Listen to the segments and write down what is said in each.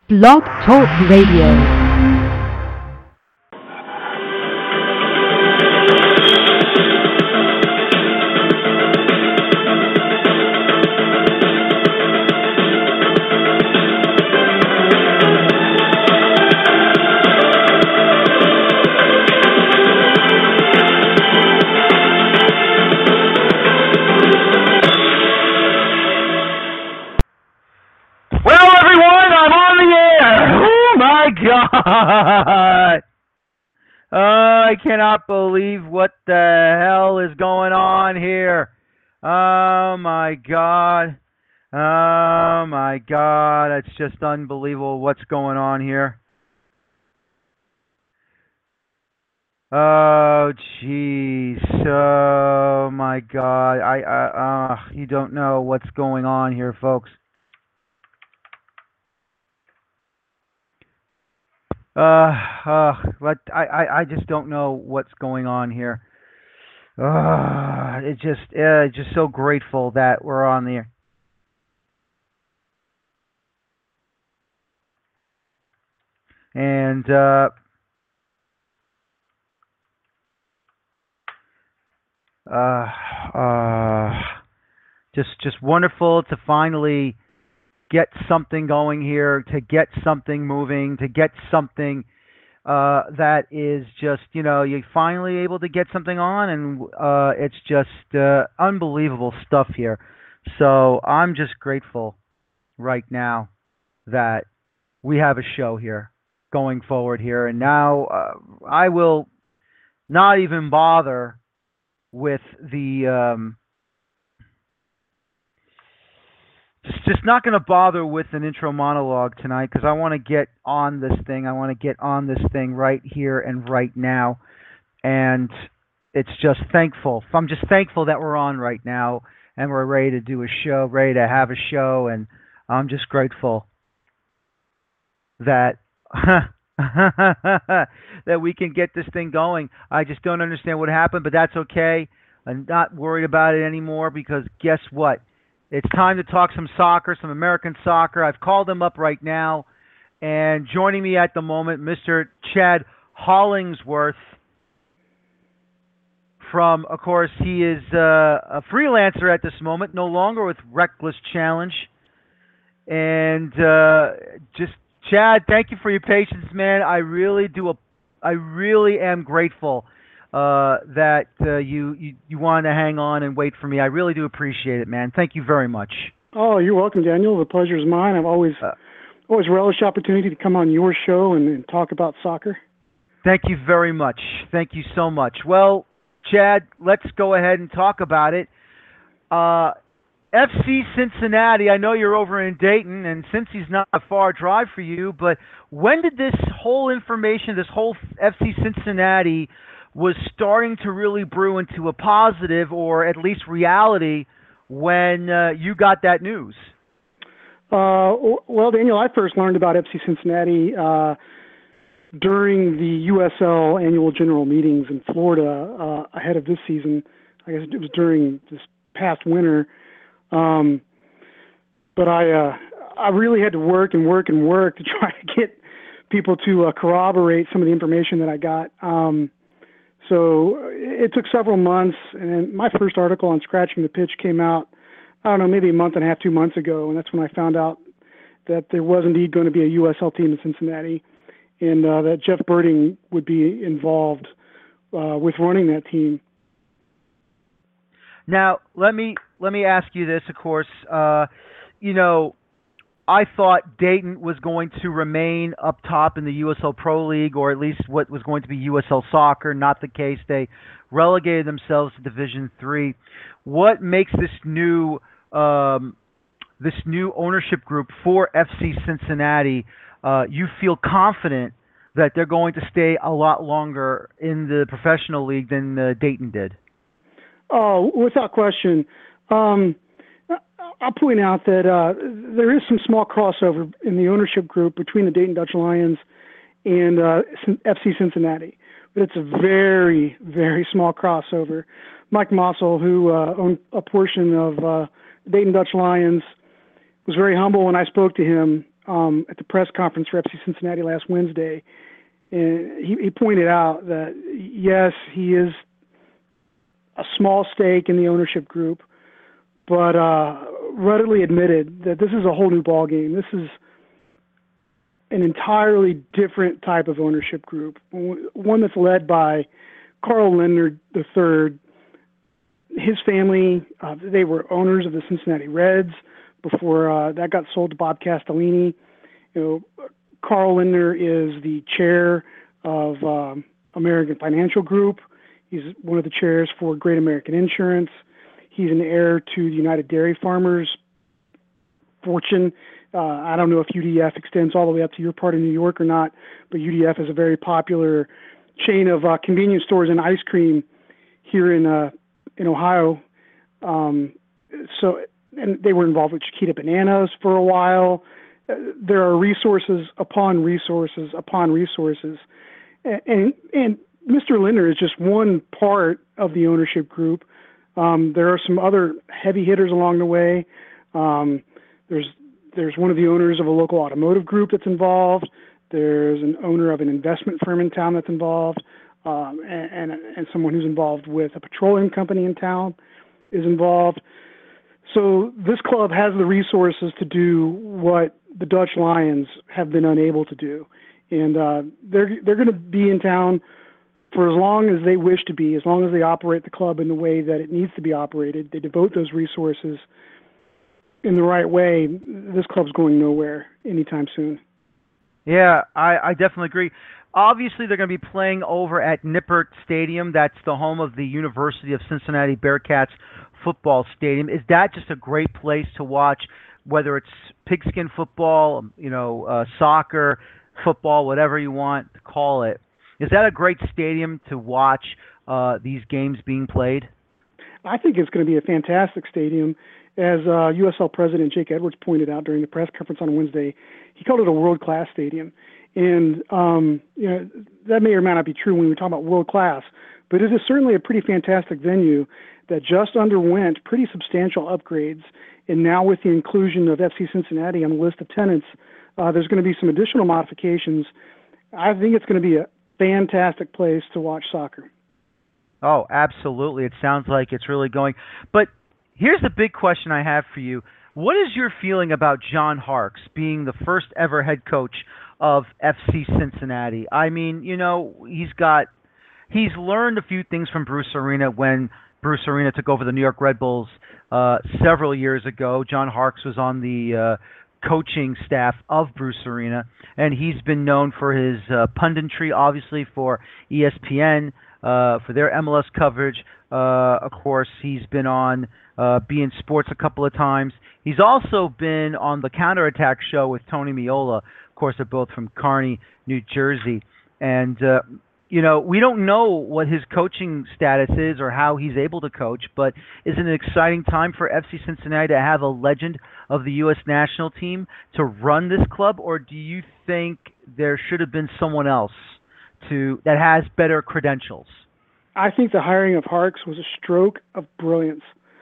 Blog Talk Radio. God! I cannot believe what the hell is going on here. Oh my God. Oh my God. It's just unbelievable what's going on here. Oh jeez. Oh my God. You don't know what's going on here, folks. But I just don't know what's going on here. It's just so grateful that we're on the air. And just wonderful to finally get something going here, to get something moving, to get something that is just, you're finally able to get something on, and it's just unbelievable stuff here. So I'm just grateful right now that we have a show here going forward here. And now I will not even bother with the... Just not going to bother with an intro monologue tonight because I want to get on this thing. I want to get on this thing right here and right now. And it's just thankful. I'm just thankful that we're on right now and we're ready to do a show, ready to have a show. And I'm just grateful that that we can get this thing going. I just don't understand what happened, but that's okay. I'm not worried about it anymore because guess what? It's time to talk some soccer, some American soccer. I've called him up right now. And joining me at the moment, Mr. Chad Hollingsworth from, of course, he is a freelancer at this moment, no longer with Reckless Challenge. And just, Chad, thank you for your patience, man. I really am grateful that you wanted to hang on and wait for me. I really do appreciate it, man. Thank you very much. Oh, you're welcome, Daniel. The pleasure is mine. I've always relished the opportunity to come on your show and talk about soccer. Thank you very much. Thank you so much. Well, Chad, let's go ahead and talk about it. FC Cincinnati, I know you're over in Dayton, and Cincy's not a far drive for you, but when did this whole information, this whole FC Cincinnati was starting to really brew into a positive or at least reality when you got that news? Well, Daniel, I first learned about FC Cincinnati during the USL annual general meetings in Florida ahead of this season. I guess it was during this past winter. But I really had to work to try to get people to corroborate some of the information that I got. So it took several months, and my first article on Scratching the Pitch came out, I don't know, maybe a month and a half, 2 months ago, and that's when I found out that there was indeed going to be a USL team in Cincinnati, and that Jeff Birding would be involved with running that team. Now, let me ask you this, of course. I thought Dayton was going to remain up top in the USL Pro League, or at least what was going to be USL Soccer. Not the case. They relegated themselves to Division III. What makes this new ownership group for FC Cincinnati? You feel confident that they're going to stay a lot longer in the professional league than Dayton did? Oh, without question. I'll point out that there is some small crossover in the ownership group between the Dayton Dutch Lions and FC Cincinnati, but it's a very, very small crossover. Mike Mossel, who owned a portion of Dayton Dutch Lions, was very humble when I spoke to him at the press conference for FC Cincinnati last Wednesday, and he pointed out that, yes, he is a small stake in the ownership group, but readily admitted that this is a whole new ballgame. This is an entirely different type of ownership group, one that's led by Carl Lindner III. His family, they were owners of the Cincinnati Reds before that got sold to Bob Castellini. Carl Lindner is the chair of American Financial Group. He's one of the chairs for Great American Insurance. He's an heir to the United Dairy Farmers fortune. I don't know if UDF extends all the way up to your part of New York or not, but UDF is a very popular chain of convenience stores and ice cream here in Ohio. And they were involved with Chiquita Bananas for a while. There are resources upon resources upon resources. And Mr. Lindner is just one part of the ownership group. There are some other heavy hitters along the way. There's one of the owners of a local automotive group that's involved. There's an owner of an investment firm in town that's involved, and someone who's involved with a petroleum company in town is involved. So this club has the resources to do what the Dutch Lions have been unable to do, and they're going to be in town for as long as they wish to be, as long as they operate the club in the way that it needs to be operated. They devote those resources in the right way. This club's going nowhere anytime soon. Yeah, I definitely agree. Obviously, they're going to be playing over at Nippert Stadium. That's the home of the University of Cincinnati Bearcats football stadium. Is that just a great place to watch, whether it's pigskin football, soccer, football, whatever you want to call it? Is that a great stadium to watch these games being played? I think it's going to be a fantastic stadium. As USL President Jake Edwards pointed out during the press conference on Wednesday, he called it a world-class stadium. And, that may or may not be true when we talk about world-class, but it is certainly a pretty fantastic venue that just underwent pretty substantial upgrades. And now with the inclusion of FC Cincinnati on the list of tenants, there's going to be some additional modifications. I think it's going to be a fantastic place to watch soccer. Oh, absolutely. It sounds like it's really going. But here's the big question I have for you. What is your feeling about John Harkes being the first ever head coach of FC Cincinnati? I mean, he's learned a few things from Bruce Arena when Bruce Arena took over the New York Red Bulls several years ago. John Harkes was on the coaching staff of Bruce Arena, and he's been known for his punditry, obviously, for ESPN, for their MLS coverage. Of course, he's been on beIN Sports a couple of times. He's also been on the Counterattack show with Tony Meola. Of course, they're both from Kearny, New Jersey. And, we don't know what his coaching status is or how he's able to coach, but is it an exciting time for FC Cincinnati to have a legend of the U.S. national team to run this club, or do you think there should have been someone else that has better credentials? I think the hiring of Harkes was a stroke of brilliance.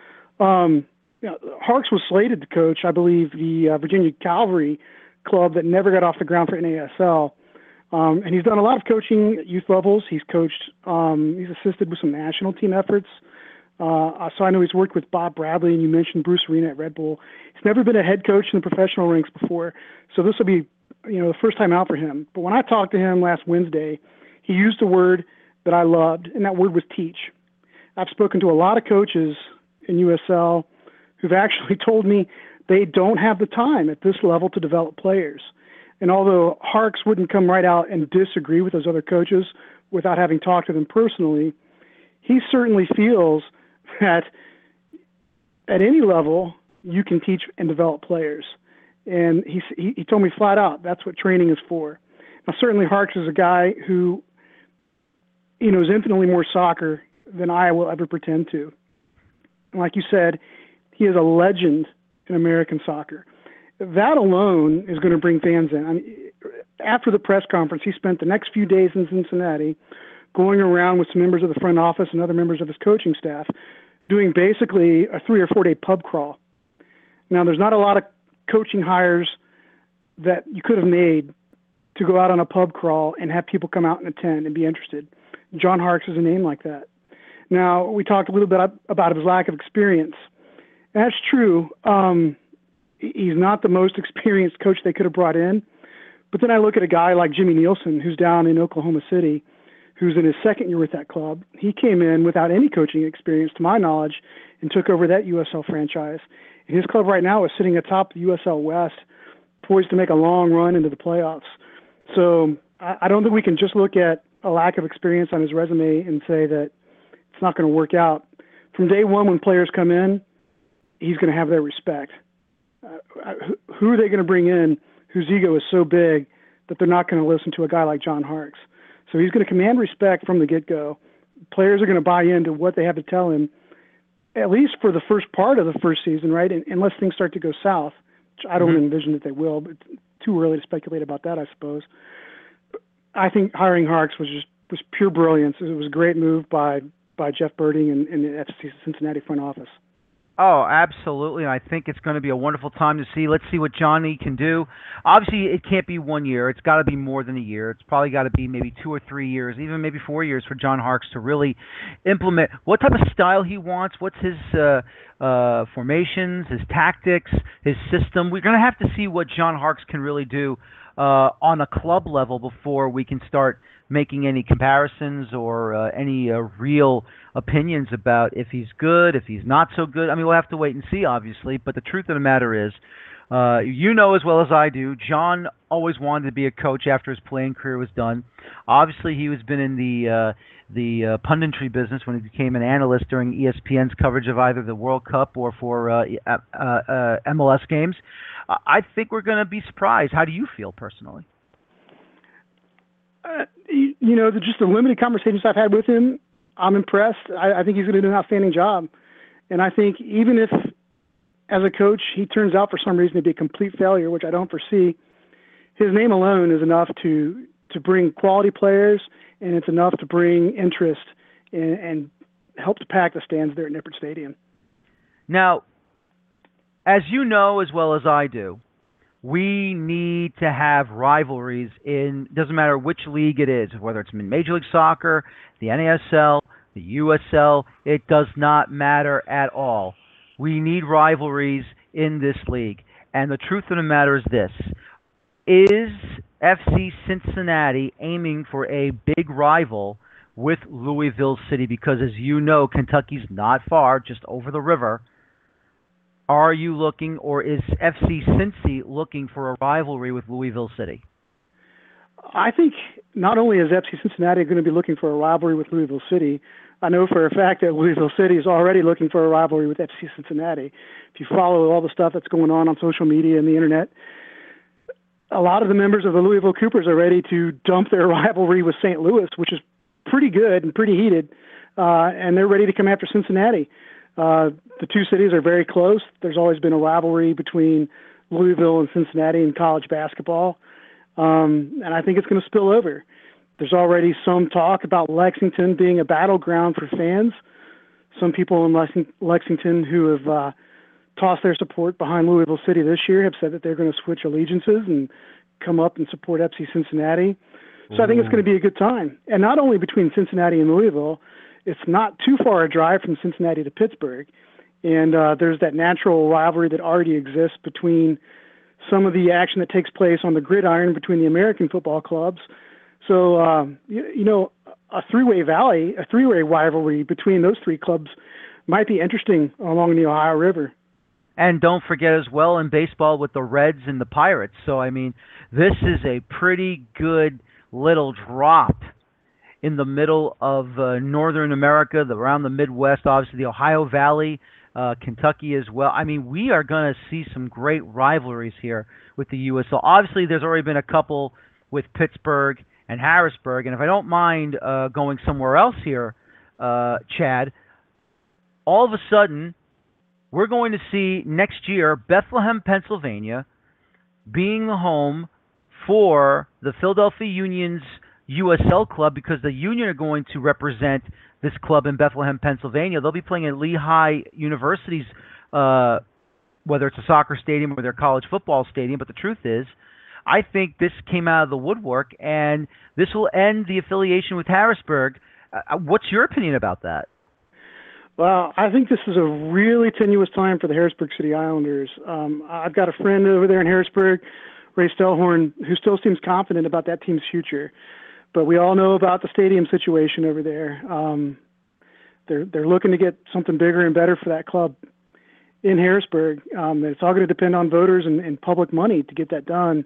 Harkes was slated to coach, I believe, the Virginia Cavalry club that never got off the ground for NASL. And he's done a lot of coaching at youth levels. He's coached, he's assisted with some national team efforts. So I know he's worked with Bob Bradley, and you mentioned Bruce Arena at Red Bull. He's never been a head coach in the professional ranks before, so this will be, the first time out for him. But when I talked to him last Wednesday, he used a word that I loved, and that word was teach. I've spoken to a lot of coaches in USL who've actually told me they don't have the time at this level to develop players. And although Harkes wouldn't come right out and disagree with those other coaches without having talked to them personally, he certainly feels that at any level you can teach and develop players. And he told me flat out that's what training is for. Now, certainly Harkes is a guy who knows infinitely more soccer than I will ever pretend to. And like you said, he is a legend in American soccer. That alone is going to bring fans in. I mean, after the press conference, he spent the next few days in Cincinnati going around with some members of the front office and other members of his coaching staff doing basically a 3 or 4 day pub crawl. Now, there's not a lot of coaching hires that you could have made to go out on a pub crawl and have people come out and attend and be interested. John Harkes is a name like that. Now, we talked a little bit about his lack of experience. That's true. He's not the most experienced coach they could have brought in. But then I look at a guy like Jimmy Nielsen, who's down in Oklahoma City, who's in his second year with that club. He came in without any coaching experience, to my knowledge, and took over that USL franchise. And his club right now is sitting atop the USL West, poised to make a long run into the playoffs. So I don't think we can just look at a lack of experience on his resume and say that it's not going to work out. From day one, when players come in, he's going to have their respect. Who are they going to bring in whose ego is so big that they're not going to listen to a guy like John Harkes? So he's going to command respect from the get-go. Players are going to buy into what they have to tell him, at least for the first part of the first season, right? Unless things start to go south, which I don't envision that they will, but it's too early to speculate about that, I suppose. I think hiring Harkes was pure brilliance. It was a great move by Jeff Berding and the FC Cincinnati front office. Oh, absolutely. And I think it's going to be a wonderful time to see. Let's see what Johnny can do. Obviously, it can't be 1 year. It's got to be more than a year. It's probably got to be maybe 2 or 3 years, even maybe 4 years for John Harkes to really implement what type of style he wants, what's his formations, his tactics, his system. We're going to have to see what John Harkes can really do on a club level before we can start making any comparisons or any real opinions about if he's good, if he's not so good. I mean, we'll have to wait and see, obviously, but the truth of the matter is, you know as well as I do, John always wanted to be a coach after his playing career was done. Obviously, he has been in the punditry business when he became an analyst during ESPN's coverage of either the World Cup or for MLS games. I think we're going to be surprised. How do you feel personally? Just the limited conversations I've had with him, I'm impressed. I think he's going to do an outstanding job. And I think even if, as a coach, he turns out for some reason to be a complete failure, which I don't foresee, his name alone is enough to bring quality players, and it's enough to bring interest and help to pack the stands there at Nippert Stadium. Now, as you know as well as I do, we need to have rivalries doesn't matter which league it is, whether it's in Major League Soccer, the NASL, the USL, it does not matter at all. We need rivalries in this league. And the truth of the matter is this. Is FC Cincinnati aiming for a big rival with Louisville City? Because as you know, Kentucky's not far, just over the river. Are you looking, or is FC Cincy looking for a rivalry with Louisville City? I think not only is FC Cincinnati going to be looking for a rivalry with Louisville City, I know for a fact that Louisville City is already looking for a rivalry with FC Cincinnati. If you follow all the stuff that's going on social media and the internet, a lot of the members of the Louisville Coopers are ready to dump their rivalry with St. Louis, which is pretty good and pretty heated, and they're ready to come after Cincinnati. The two cities are very close. There's always been a rivalry between Louisville and Cincinnati in college basketball, and I think it's going to spill over. There's already some talk about Lexington being a battleground for fans. Some people in Lexington who have tossed their support behind Louisville City this year have said that they're going to switch allegiances and come up and support FC Cincinnati. So I think it's going to be a good time. And not only between Cincinnati and Louisville, it's not too far a drive from Cincinnati to Pittsburgh. And there's that natural rivalry that already exists between some of the action that takes place on the gridiron between the American football clubs. So, a three-way rivalry between those three clubs might be interesting along the Ohio River. And don't forget as well in baseball with the Reds and the Pirates. So, I mean, this is a pretty good little drop in the middle of Northern America, around the Midwest, obviously the Ohio Valley, Kentucky as well. I mean, we are going to see some great rivalries here with the USL. Obviously, there's already been a couple with Pittsburgh and Harrisburg. And if I don't mind going somewhere else here, Chad, all of a sudden, we're going to see next year Bethlehem, Pennsylvania, being the home for the Philadelphia Union's USL club, because the Union are going to represent this club in Bethlehem, Pennsylvania. They'll be playing at Lehigh University's, whether it's a soccer stadium or their college football stadium. But the truth is, I think this came out of the woodwork, and this will end the affiliation with Harrisburg. What's your opinion about that? Well, I think this is a really tenuous time for the Harrisburg City Islanders. I've got a friend over there in Harrisburg, Ray Stellhorn, who still seems confident about that team's future. But we all know about the stadium situation over there. They're looking to get something bigger and better for that club in Harrisburg. It's all going to depend on voters and public money to get that done.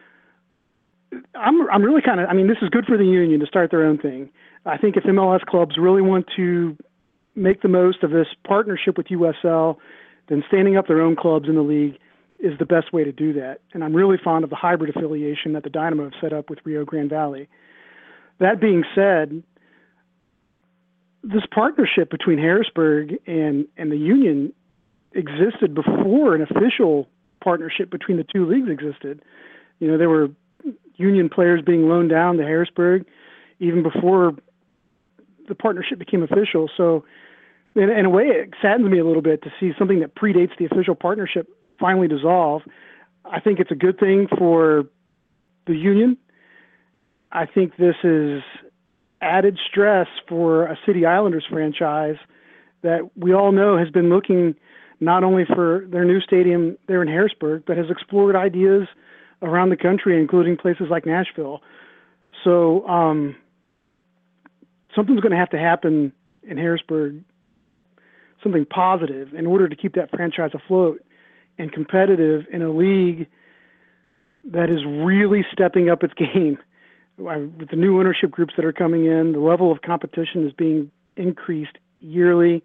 I'm really this is good for the union to start their own thing. I think if MLS clubs really want to make the most of this partnership with USL, then standing up their own clubs in the league is the best way to do that. And I'm really fond of the hybrid affiliation that the Dynamo have set up with Rio Grande Valley. That being said, this partnership between Harrisburg and the union existed before an official partnership between the two leagues existed. There were union players being loaned down to Harrisburg even before the partnership became official. So in a way, it saddens me a little bit to see something that predates the official partnership finally dissolve. I think it's a good thing for the union. I think this is added stress for a City Islanders franchise that we all know has been looking not only for their new stadium there in Harrisburg, but has explored ideas around the country, including places like Nashville. So something's going to have to happen in Harrisburg, something positive, in order to keep that franchise afloat and competitive in a league that is really stepping up its game. With the new ownership groups that are coming in, the level of competition is being increased yearly.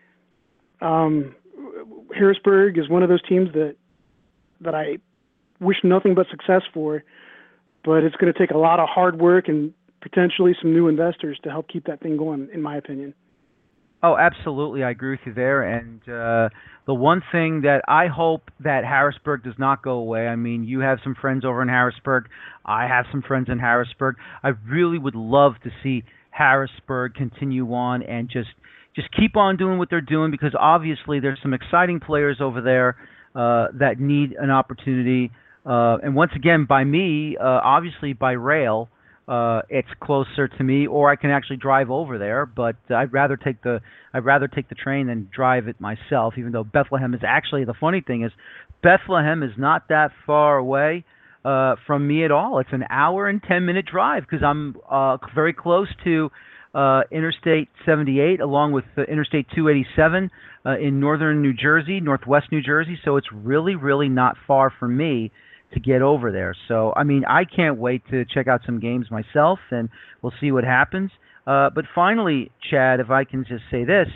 Harrisburg is one of those teams that I wish nothing but success for, but it's going to take a lot of hard work and potentially some new investors to help keep that thing going, in my opinion. Oh, absolutely. I agree with you there. And the one thing that I hope that Harrisburg does not go away, I mean, you have some friends over in Harrisburg. I have some friends in Harrisburg. I really would love to see Harrisburg continue on and just keep on doing what they're doing, because obviously there's some exciting players over there that need an opportunity. And once again, by me, obviously by rail, it's closer to me, or I can actually drive over there. But I'd rather take the train than drive it myself. Even though Bethlehem is actually, the funny thing is, Bethlehem is not that far away from me at all. It's an hour and 10-minute drive, because I'm very close to Interstate 78, along with Interstate 287 in northern New Jersey, northwest New Jersey. So it's really, really not far from me to get over there. So, I mean, I can't wait to check out some games myself, and we'll see what happens. But finally, Chad, if I can just say this,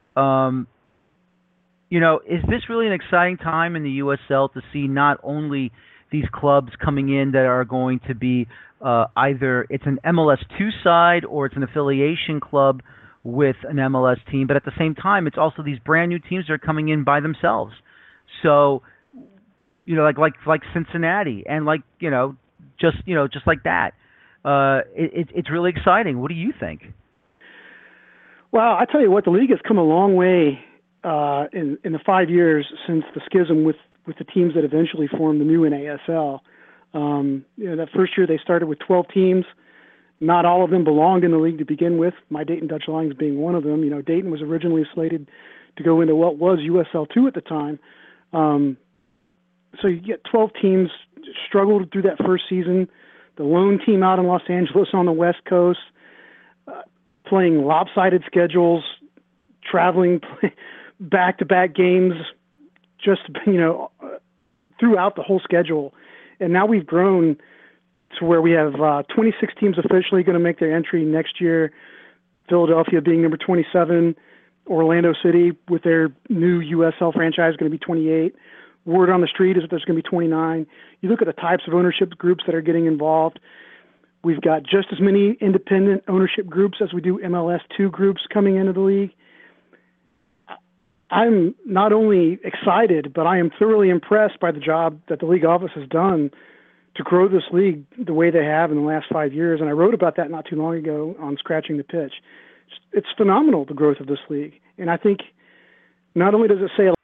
is this really an exciting time in the USL to see not only these clubs coming in that are going to be either it's an MLS2 side or it's an affiliation club with an MLS team, but at the same time, it's also these brand new teams that are coming in by themselves. So, like Cincinnati, and just like that. It's really exciting. What do you think? Well, I tell you what, the league has come a long way in the 5 years since the schism with the teams that eventually formed the new NASL. That first year they started with 12 teams. Not all of them belonged in the league to begin with, my Dayton Dutch Lions being one of them. Dayton was originally slated to go into what was USL2 at the time. So you get 12 teams, struggled through that first season. The lone team out in Los Angeles on the West Coast, playing lopsided schedules, traveling back-to-back games, just, throughout the whole schedule. And now we've grown to where we have 26 teams officially going to make their entry next year, Philadelphia being number 27, Orlando City with their new USL franchise going to be 28. Word on the street is that there's going to be 29. You look at the types of ownership groups that are getting involved. We've got just as many independent ownership groups as we do MLS2 groups coming into the league. I'm not only excited, but I am thoroughly impressed by the job that the league office has done to grow this league the way they have in the last 5 years. And I wrote about that not too long ago on Scratching the Pitch. It's phenomenal, the growth of this league. And I think not only does it say